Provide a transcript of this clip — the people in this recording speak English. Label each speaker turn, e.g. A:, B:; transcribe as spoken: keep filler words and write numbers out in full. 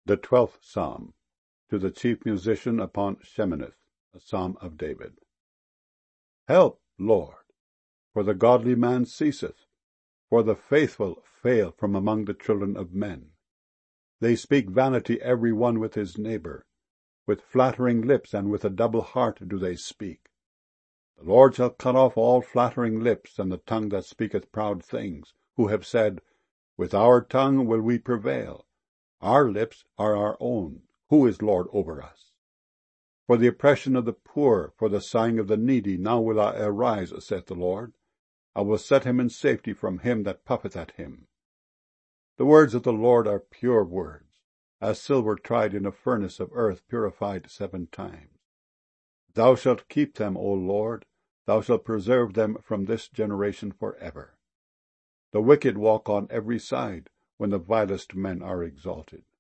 A: The twelfth Psalm. To the chief musician upon Sheminith, a psalm of David. Help, Lord, for the godly man ceaseth, for the faithful fail from among the children of men. They speak vanity every one with his neighbour, with flattering lips and with a double heart do they speak. The Lord shall cut off all flattering lips, and the tongue that speaketh proud things, who have said, With our tongue will we prevail. Our lips are our own. Who is Lord over us? For the oppression of the poor, for the sighing of the needy, now will I arise, saith the Lord. I will set him in safety from him that puffeth at him. The words of the Lord are pure words, as silver tried in a furnace of earth, purified seven times. Thou shalt keep them, O Lord, thou shalt preserve them from this generation for ever. The wicked walk on every side, when the vilest men are exalted.